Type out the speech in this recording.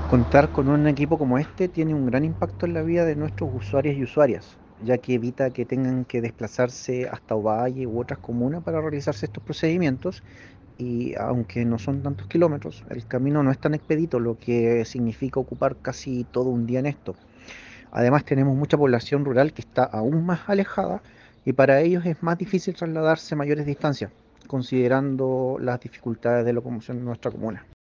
Contar con un equipo como este tiene un gran impacto en la vida de nuestros usuarios y usuarias, ya que evita que tengan que desplazarse hasta Ovalle u otras comunas para realizarse estos procedimientos y aunque no son tantos kilómetros, el camino no es tan expedito, lo que significa ocupar casi todo un día en esto. Además tenemos mucha población rural que está aún más alejada y para ellos es más difícil trasladarse mayores distancias, considerando las dificultades de locomoción en nuestra comuna.